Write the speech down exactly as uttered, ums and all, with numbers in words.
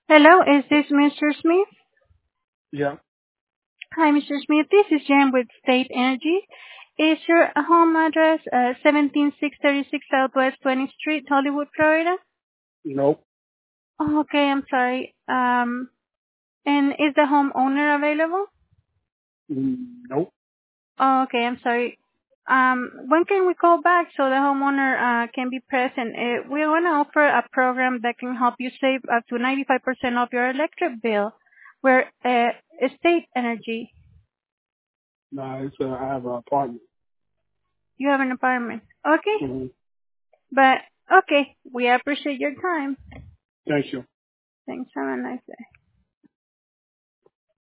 Hello, is this Mister Smith? Yeah. Hi, Mister Smith. This is Jan with State Energy. Is your home address uh, seventeen six thirty-six Southwest twentieth Street, Hollywood, Florida? Nope. Oh, okay, I'm sorry. Um, and is the homeowner available? Mm, Nope. Oh, okay, I'm sorry. Um, when can we call back so the homeowner uh, can be present? Uh, we want to offer a program that can help you save up to ninety-five percent of your electric bill. We're uh, State Energy. Nah, it's uh, I have an apartment. You have an apartment. Okay. hmm But okay, we appreciate your time. Thank you. Thanks. Have a nice day.